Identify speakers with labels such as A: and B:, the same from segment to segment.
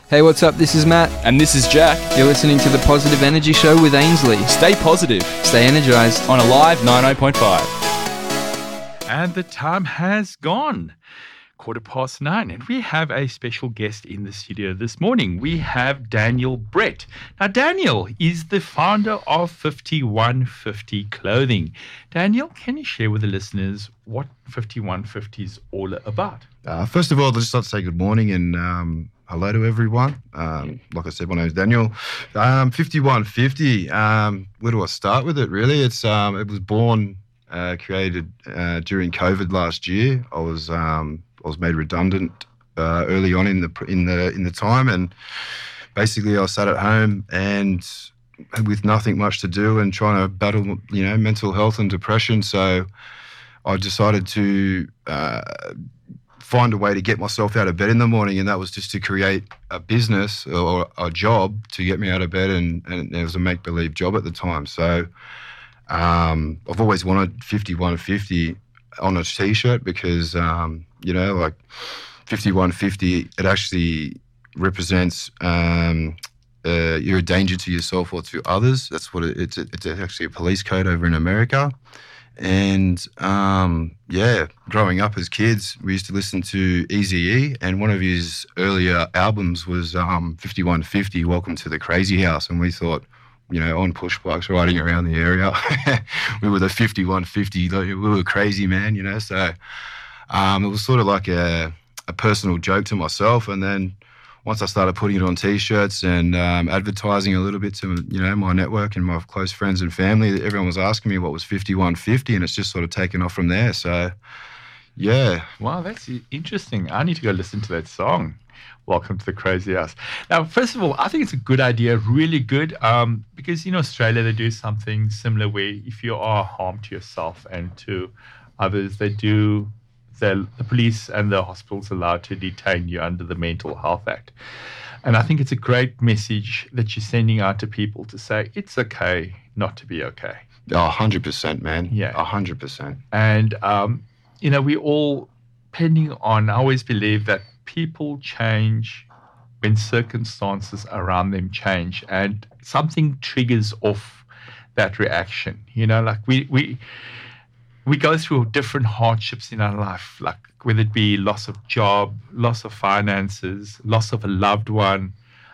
A: Hey, what's up? This is Matt.
B: And this is Jack.
A: You're listening to the Positive Energy Show with Ainsley.
B: Stay positive.
A: Stay energized.
B: On Alive 90.5.
C: And the time has gone. 9:15, and we have a special guest in the studio this morning. We have Daniel Brett. Now, Daniel is the founder of 5150 Clothing. Daniel, can you share with the listeners what 5150 is all about?
D: First of all, I'd just like to say good morning and hello to everyone. Like I said, my name is Daniel. 5150, where do I start with it, really? It was born, created during COVID last year. I was made redundant early on in the time, and basically I sat at home and with nothing much to do and trying to battle, mental health and depression. So I decided to find a way to get myself out of bed in the morning, and that was just to create a business or a job to get me out of bed, and it was a make-believe job at the time. So I've always wanted 5150 on a T-shirt because, like 5150, it actually represents you're a danger to yourself or to others. That's what it's actually a police code over in America. And, growing up as kids, we used to listen to Eazy-E, and one of his earlier albums was 5150, Welcome to the Crazy House. And we thought, on push bikes riding around the area, we were the 5150, we were crazy, man, So it was sort of like a personal joke to myself. And then once I started putting it on T-shirts and advertising a little bit to, my network and my close friends and family, everyone was asking me what was 5150, and it's just sort of taken off from there. So, yeah.
C: Wow, that's interesting. I need to go listen to that song. Welcome to the Crazy House. Now, first of all, I think it's a good idea, really good, because in Australia they do something similar where if you are harm to yourself and to others, the police and the hospitals allowed to detain you under the Mental Health Act. And I think it's a great message that you're sending out to people to say it's okay not to be okay.
D: Oh, 100%, man.
C: Yeah.
D: 100%.
C: And, we all, depending on, I always believe that people change when circumstances around them change, and something triggers off that reaction. Like we go through different hardships in our life, like whether it be loss of job, loss of finances, loss of a loved one.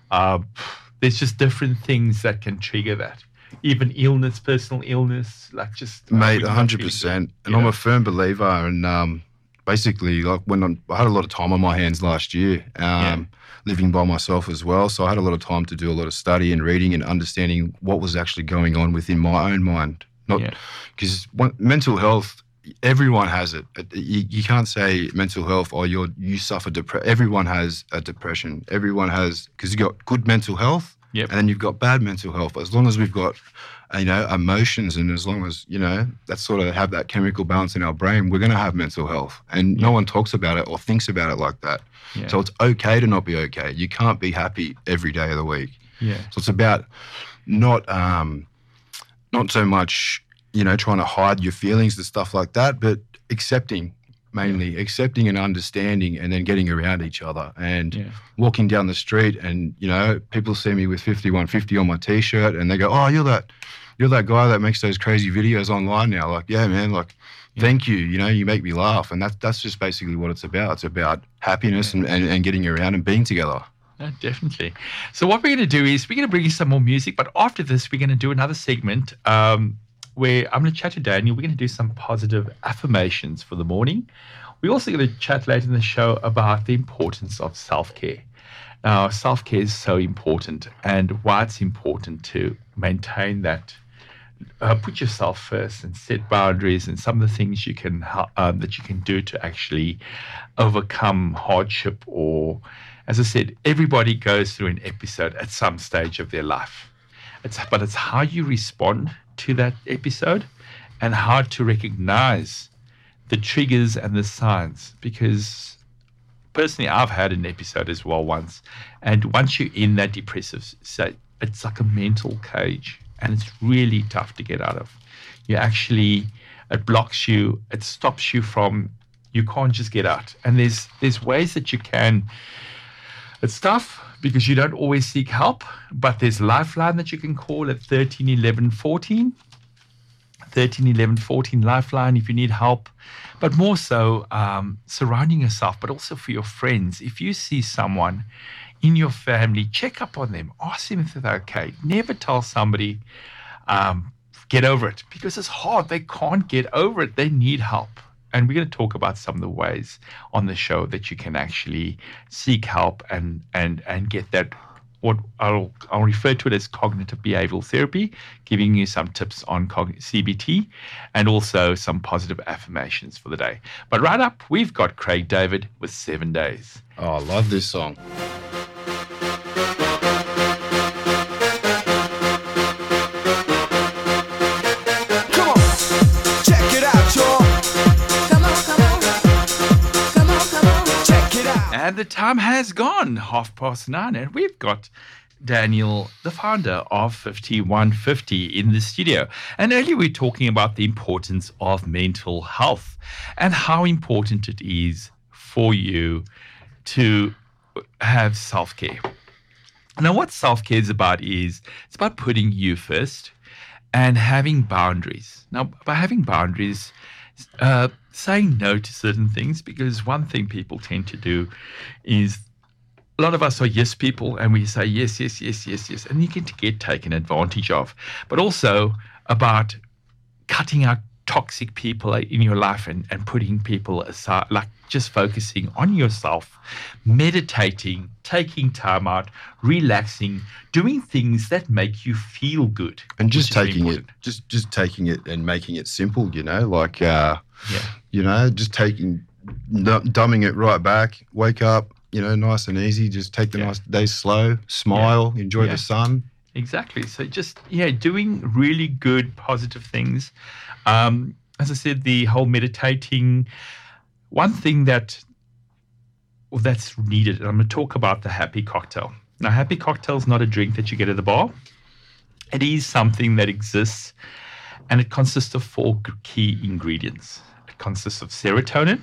C: There's just different things that can trigger that. Even illness, personal illness, like just...
D: Mate, 100%. And I'm a firm believer, and basically, like when I had a lot of time on my hands last year, living by myself as well. So I had a lot of time to do a lot of study and reading and understanding what was actually going on within my own mind. Because mental health, everyone has it. You can't say mental health or you suffer depression. Everyone has a depression. Everyone has, because you've got good mental health, and then you've got bad mental health. As long as we've got, emotions, and as long as, that sort of have that chemical balance in our brain, we're going to have mental health. And no one talks about it or thinks about it like that. Yeah. So it's okay to not be okay. You can't be happy every day of the week.
C: Yeah.
D: So it's about not so much, trying to hide your feelings and stuff like that, but accepting and understanding, and then getting around each other and walking down the street, and, people see me with 5150 on my T-shirt and they go, oh, you're that guy that makes those crazy videos online now. Like, yeah, man, like, thank you. You make me laugh. And that's just basically what it's about. It's about happiness and getting around and being together.
C: Yeah, definitely. So what we're going to do is we're going to bring you some more music, but after this, we're going to do another segment where I'm going to chat to Daniel. We're going to do some positive affirmations for the morning. We're also going to chat later in the show about the importance of self-care. Now, self-care is so important, and why it's important to maintain that. Put yourself first and set boundaries, and some of the things you can that you can do to actually overcome hardship. Or, as I said, everybody goes through an episode at some stage of their life. But it's how you respond to that episode and how to recognize the triggers and the signs. Because personally, I've had an episode as well once, and once you're in that depressive state, it's like a mental cage, and it's really tough to get out of. It blocks you, it stops you from, you can't just get out. And there's ways that you can It's tough because you don't always seek help, but there's Lifeline that you can call at 13 11 14. 13 11 14 Lifeline if you need help, but more so surrounding yourself, but also for your friends. If you see someone in your family, check up on them, ask them if they're okay. Never tell somebody, get over it, because it's hard. They can't get over it. They need help. And we're going to talk about some of the ways on the show that you can actually seek help and get that, what I'll refer to it as cognitive behavioral therapy, giving you some tips on CBT and also some positive affirmations for the day. But right up, we've got Craig David with 7 Days.
D: Oh, I love this song.
E: Come on, check it out, y'all. Come on, come on. Come on, come on. Check it out.
C: And the time has gone, 9:30, and we've got Daniel, the founder of 5150, in the studio. And earlier we were talking about the importance of mental health and how important it is for you to have self-care. Now, what self-care is about is it's about putting you first and having boundaries. Now, by having boundaries, saying no to certain things, because one thing people tend to do is a lot of us are yes people and we say yes, yes, yes, yes, yes, and you can get taken advantage of. But also about cutting out toxic people in your life and putting people aside, like just focusing on yourself, meditating, taking time out, relaxing, doing things that make you feel good.
D: And just
C: which is
D: taking it,
C: important.
D: just taking it and making it simple, like, just dumbing it right back, wake up, nice and easy, just take the nice day slow, smile, enjoy the sun.
C: Exactly. So just, doing really good, positive things. As I said, the whole meditating, one thing that's needed, and I'm going to talk about the happy cocktail. Now, happy cocktail is not a drink that you get at the bar. It is something that exists, and it consists of 4 key ingredients. It consists of serotonin,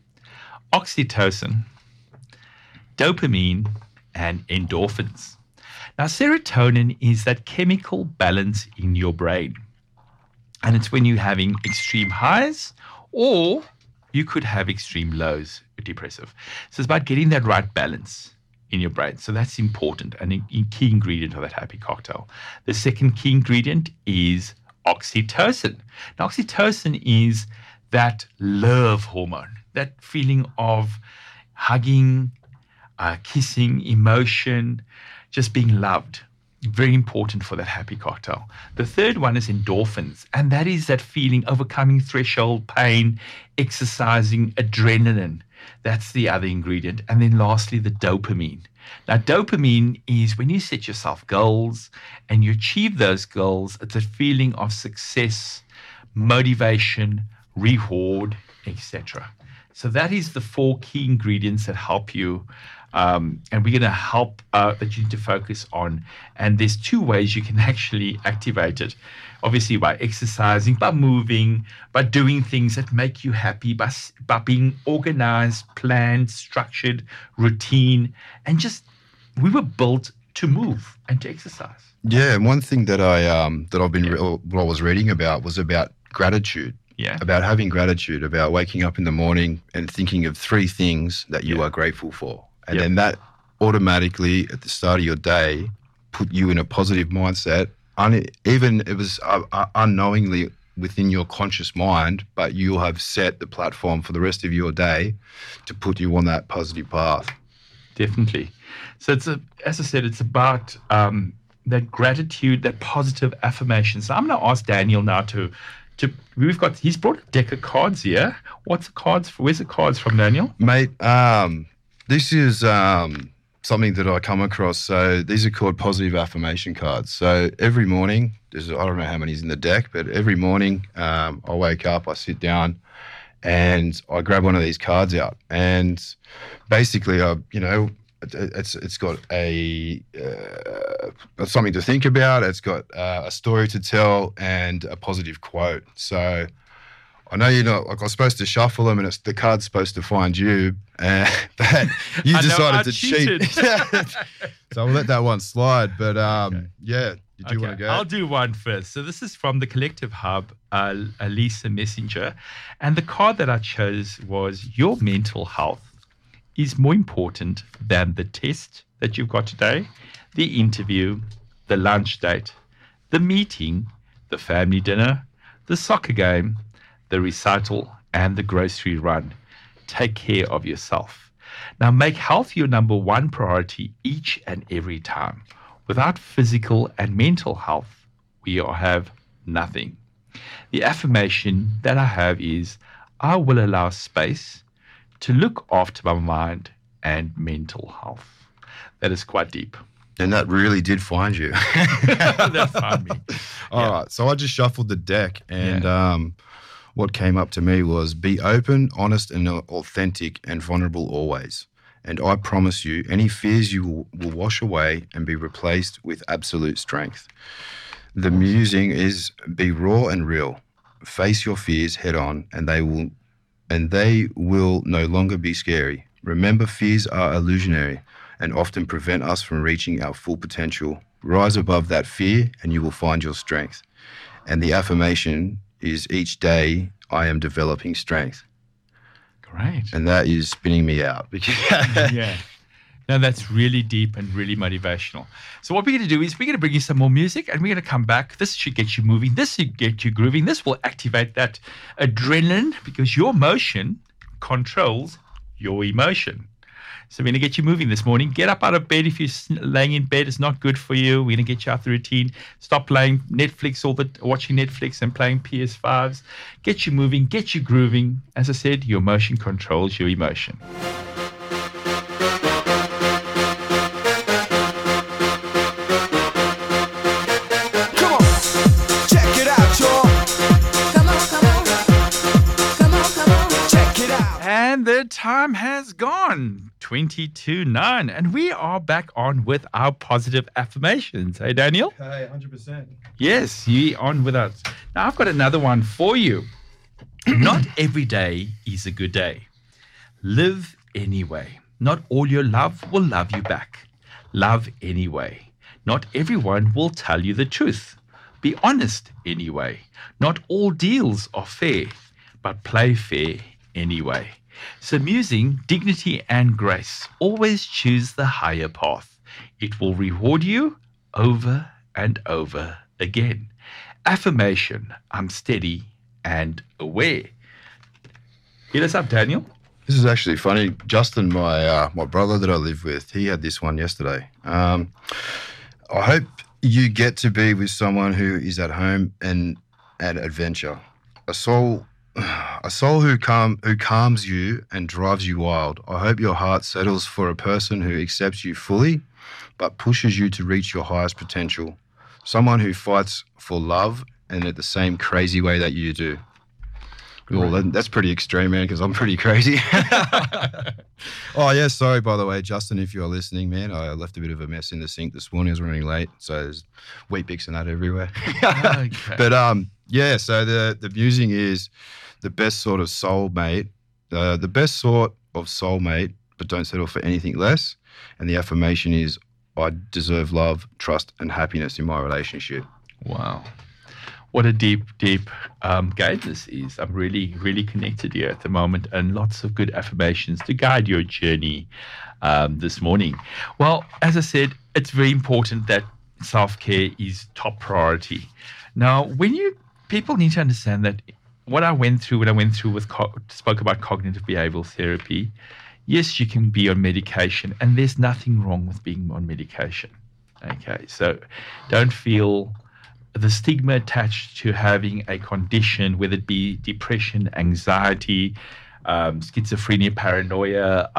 C: oxytocin, dopamine, and endorphins. Now, serotonin is that chemical balance in your brain. And it's when you're having extreme highs, or you could have extreme lows, depressive. So it's about getting that right balance in your brain. So that's important and a key ingredient of that happy cocktail. The second key ingredient is oxytocin. Now, oxytocin is that love hormone, that feeling of hugging, kissing, emotion, just being loved. Very important for that happy cocktail. The third one is endorphins, and that is that feeling, overcoming threshold pain, exercising, adrenaline. That's the other ingredient. And then lastly, the dopamine. Now, dopamine is when you set yourself goals and you achieve those goals, it's a feeling of success, motivation, reward, etc. So that is the 4 key ingredients that help you. And we're going to help that you need to focus on. And there's 2 ways you can actually activate it. Obviously, by exercising, by moving, by doing things that make you happy, by being organized, planned, structured, routine. And just, we were built to move and to exercise.
D: Yeah, and one thing that what I was reading about was about gratitude.
C: Yeah.
D: About having gratitude, about waking up in the morning and thinking of 3 things that you are grateful for. And then that automatically, at the start of your day, put you in a positive mindset. Even it was unknowingly within your conscious mind, but you'll have set the platform for the rest of your day to put you on that positive path.
C: Definitely. So as I said, it's about that gratitude, that positive affirmation. So I'm going to ask Daniel now he's brought a deck of cards here. Where's the cards from, Daniel?
D: Mate, this is something that I come across. So these are called positive affirmation cards. So every morning, I don't know how many's in the deck, but every morning I wake up, I sit down, and I grab one of these cards out. And basically, it's got something to think about. It's got a story to tell and a positive quote. So I know you're not, like, I was supposed to shuffle them and it's the card's supposed to find you, but you
C: I know,
D: decided
C: I
D: to
C: cheated.
D: cheat. So I'll let that one slide. But yeah, did you want to go?
C: I'll do one first. So this is from the Collective Hub, Lisa Messenger. And the card that I chose was your mental health is more important than the test that you've got today, the interview, the lunch date, the meeting, the family dinner, the soccer game, the recital, and the grocery run. Take care of yourself. Now, make health your number one priority each and every time. Without physical and mental health, we all have nothing. The affirmation that I have is, I will allow space to look after my mind and mental health. That is quite deep.
D: And that really did find you.
C: That found me.
D: All right. So I just shuffled the deck, and what came up to me was be open, honest, and authentic and vulnerable always. And I promise you, any fears you will wash away and be replaced with absolute strength. The musing is be raw and real. Face your fears head on, and they will no longer be scary. Remember, fears are illusionary and often prevent us from reaching our full potential. Rise above that fear and you will find your strength. And the affirmation is each day I am developing strength.
C: Great.
D: And that is spinning me out.
C: Yeah. No, that's really deep and really motivational. So what we're going to do is we're going to bring you some more music and we're going to come back. This should get you moving. This should get you grooving. This will activate that adrenaline because your motion controls your emotion. So we're going to get you moving this morning. Get up out of bed. If you're laying in bed, it's not good for you. We're going to get you out the routine. Stop playing Netflix, watching Netflix and playing PS5s. Get you moving, get you grooving. As I said, your motion controls your emotion.
E: Come on, check it out, y'all. Come on, come on. Come on, come on. Check it out.
C: And the time has gone, 22:09, and we are back on with our positive affirmations. Hey, Daniel?
D: Hey, 100%.
C: Yes, you're on with us. Now, I've got another one for you. Not every day is a good day. Live anyway. Not all your love will love you back. Love anyway. Not everyone will tell you the truth. Be honest anyway. Not all deals are fair, but play fair anyway. So musing, dignity and grace. Always choose the higher path. It will reward you over and over again. Affirmation, I'm steady and aware. Hit us up, Daniel.
D: This is actually funny. Justin, my brother that I live with, he had this one yesterday. I hope you get to be with someone who is at home and at adventure. A soul who calms you and drives you wild. I hope your heart settles for a person who accepts you fully, but pushes you to reach your highest potential. Someone who fights for love and at the same crazy way that you do. Well, that's pretty extreme, man, because I'm pretty crazy. Oh, yeah, sorry, by the way, Justin, if you're listening, man, I left a bit of a mess in the sink this morning. I was running late, so there's wheat bix and that everywhere.
C: Okay.
D: But, yeah, so the musing is the best sort of soulmate, the best sort of soulmate, but don't settle for anything less. And the affirmation is, I deserve love, trust, and happiness in my relationship.
C: Wow. What a deep guide this is. I'm really, really connected here at the moment, and lots of good affirmations to guide your journey this morning. Well, as I said, it's very important that self-care is top priority. Now, people need to understand that what I went through when I went through spoke about cognitive behavioral therapy. Yes, you can be on medication, and there's nothing wrong with being on medication. Okay, so don't feel the stigma attached to having a condition, whether it be depression, anxiety, schizophrenia, paranoia,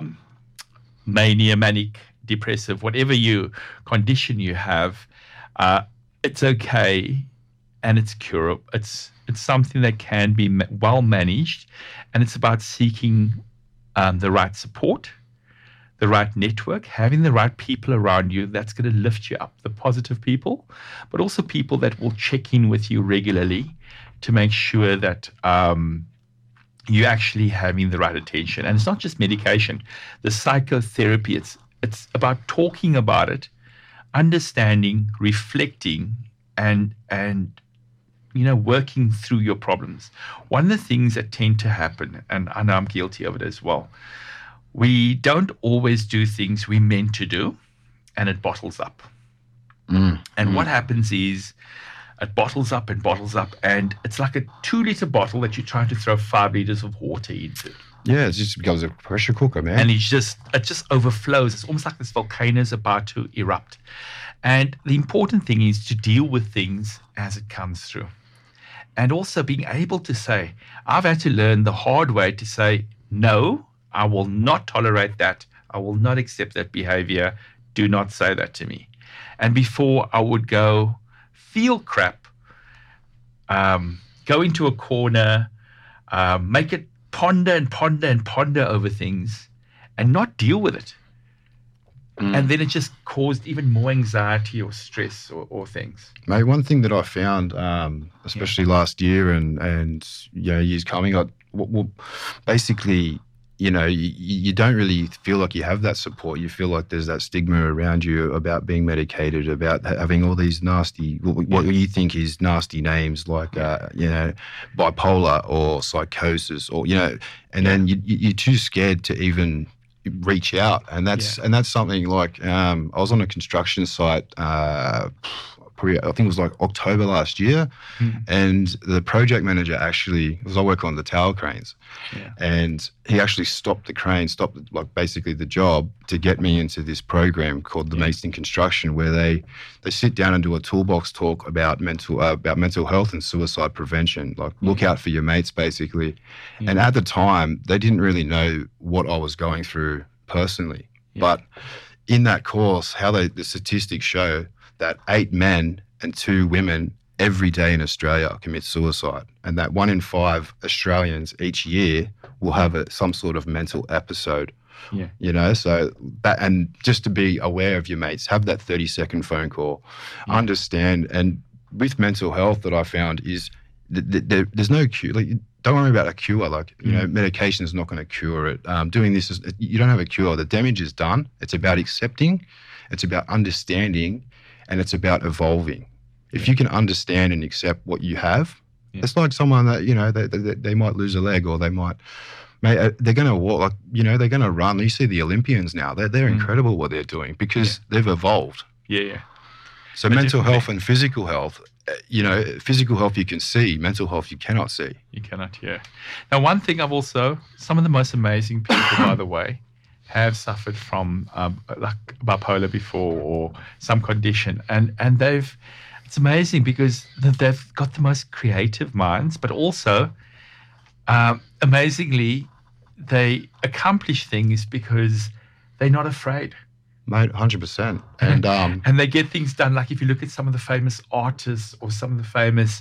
C: mania, manic, depressive, whatever condition you have, it's okay and it's curable. It's something that can be well managed, and it's about seeking the right support, the right network, having the right people around you that's going to lift you up, the positive people, but also people that will check in with you regularly to make sure that you're actually having the right attention. And it's not just medication. The psychotherapy, it's about talking about it, understanding, reflecting, and working through your problems. One of the things that tend to happen, and I know I'm guilty of it as well, we don't always do things we meant to do, and it bottles up. And what happens is it bottles up, and it's like a 2-liter bottle that you're trying to throw 5 liters of water into.
D: Yeah, it just becomes a pressure cooker, man.
C: And it just overflows. It's almost like this volcano is about to erupt. And the important thing is to deal with things as it comes through. And also being able to say, I've had to learn the hard way to say, no, I will not tolerate that. I will not accept that behavior. Do not say that to me. And before I would go feel crap, go into a corner, make it ponder over things and not deal with it. And then it just caused even more anxiety or stress or things.
D: Mate, one thing that I found, especially last year and years coming, basically, you don't really feel like you have that support. You feel like there's that stigma around you about being medicated, about having all these nasty, what you think is nasty names like, bipolar or psychosis or, and then you're too scared to even reach out. And that's something like, I was on a construction site, I think it was like October last year, and the project manager actually, because I work on the tower cranes, and he actually stopped basically the job to get me into this program called the Mates in Construction, where they sit down and do a toolbox talk about mental health and suicide prevention, like look out for your mates basically. And at the time, they didn't really know what I was going through personally, but in that course, the statistics show that 8 men and 2 women every day in Australia commit suicide, and that 1 in 5 Australians each year will have some sort of mental episode. So that, and just to be aware of your mates, have that 30-second phone call, understand. And with mental health, that I found is there's no cure. Like, don't worry about a cure. Like, medication is not going to cure it. Doing this you don't have a cure. The damage is done. It's about accepting. It's about understanding. And it's about evolving. If you can understand and accept what you have, it's like someone that, they might lose a leg, or they're going to walk, like, they're going to run. You see the Olympians now, they're incredible what they're doing because they've evolved. So but mental health and physical health, physical health you can see, mental health you cannot see.
C: You cannot, Now, one thing some of the most amazing people, by the way, have suffered from like bipolar before or some condition, and it's amazing because they've got the most creative minds, but also amazingly they accomplish things because they're not afraid.
D: Mate, 100%. And
C: and they get things done. Like if you look at some of the famous artists or some of the famous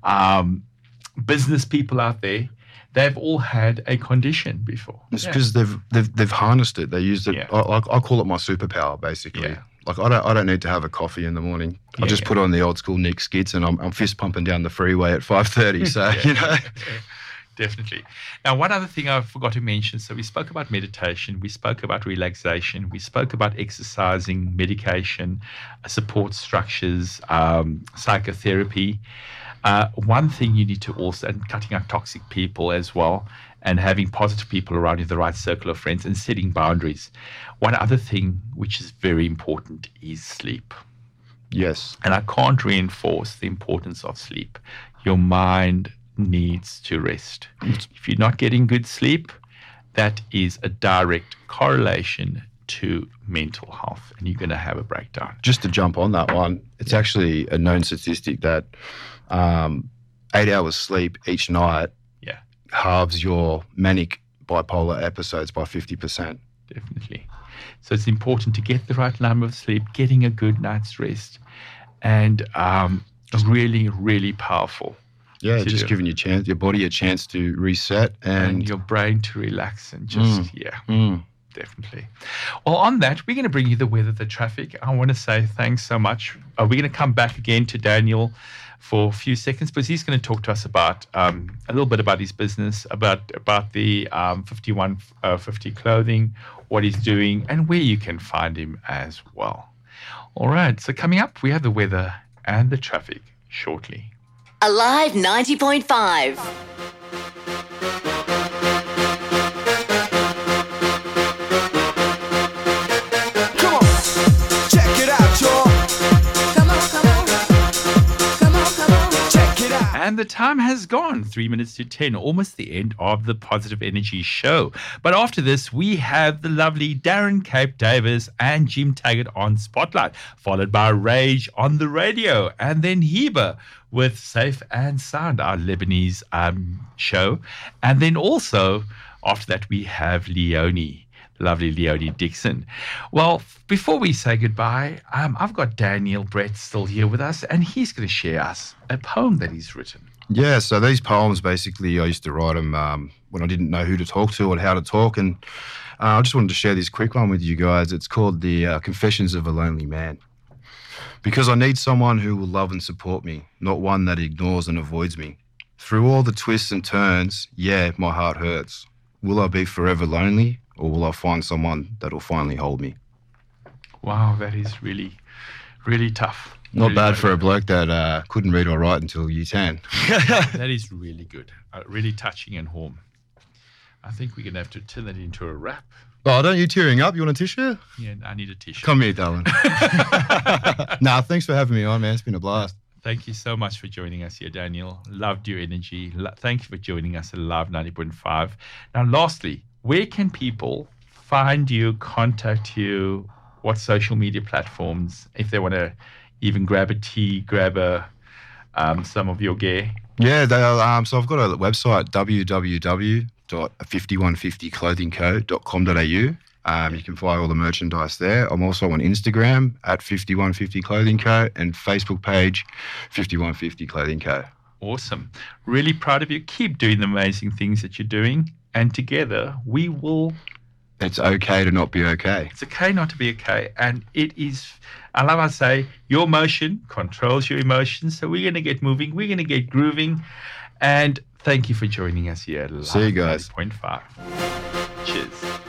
C: business people out there, they've all had a condition before.
D: It's because they've harnessed it. They used it. I call it my superpower, basically. Like I don't need to have a coffee in the morning. I just put on the old school Nick skits, and I'm fist pumping down the freeway at 5:30. So
C: Definitely. Now, one other thing I forgot to mention. So we spoke about meditation, we spoke about relaxation, we spoke about exercising, medication, support structures, psychotherapy. One thing you need to also, and cutting out toxic people as well, and having positive people around you, the right circle of friends, and setting boundaries. One other thing which is very important is sleep.
D: Yes.
C: And I can't reinforce the importance of sleep. Your mind needs to rest. If you're not getting good sleep, that is a direct correlation to mental health, and you're going to have a breakdown.
D: Just to jump on that one, it's actually a known statistic that 8 hours sleep each night halves your manic bipolar episodes by 50%.
C: Definitely. So it's important to get the right number of sleep, getting a good night's rest, and really, really powerful.
D: Yeah, just giving your body a chance to reset and
C: your brain to relax and just Definitely. Well, on that, we're going to bring you the weather, the traffic. I want to say thanks so much. We're going to come back again to Daniel for a few seconds, because he's going to talk to us about a little bit about his business, about the 5150 clothing, what he's doing, and where you can find him as well. All right. So coming up, we have the weather and the traffic shortly.
F: Alive 90.5.
E: Come on, check it out, y'all. Come on, come on. Come on, come on. Check it out.
C: And the time has gone, 3 minutes to 10, almost the end of the Positive Energy Show. But after this, we have the lovely Darren Cape Davis and Jim Taggart on Spotlight, followed by Rage on the radio, and then Heba with Safe and Sound, our Lebanese show. And then also, after that, we have Leonie, lovely Leonie Dixon. Well, before we say goodbye, I've got Daniel Brett still here with us, and he's going to share us a poem that he's written.
D: Yeah, so these poems, basically, I used to write them when I didn't know who to talk to or how to talk. And I just wanted to share this quick one with you guys. It's called The Confessions of a Lonely Man. Because I need someone who will love and support me, not one that ignores and avoids me. Through all the twists and turns, yeah, my heart hurts. Will I be forever lonely, or will I find someone that will finally hold me?
C: Wow, that is really, really tough.
D: Not
C: Really
D: bad for a
C: good.
D: bloke that couldn't read or write until year 10.
C: That is really good. Really touching and warm. I think we're going to have to turn that into a rap.
D: Oh, don't you tearing up? You want a tissue?
C: Yeah, I need a tissue.
D: Come here, darling. Nah, thanks for having me on, man. It's been a blast.
C: Thank you so much for joining us here, Daniel. Loved your energy. Thank you for joining us at Live 90.5. Now, lastly, where can people find you, contact you? What social media platforms, if they want to even grab a tea, grab some of your gear?
D: Yeah, so I've got a website, www.5150clothingco.com.au. You can buy all the merchandise there. I'm also on Instagram at 5150 Clothing Co. and Facebook page 5150 Clothing Co.
C: Awesome. Really proud of you. Keep doing the amazing things that you're doing. And together we will.
D: It's okay to not be okay.
C: It's okay not to be okay. And it is, I love I say, your motion controls your emotions. So we're going to get moving. We're going to get grooving. And thank you for joining us here at
D: See you guys.
C: 90.5. Cheers.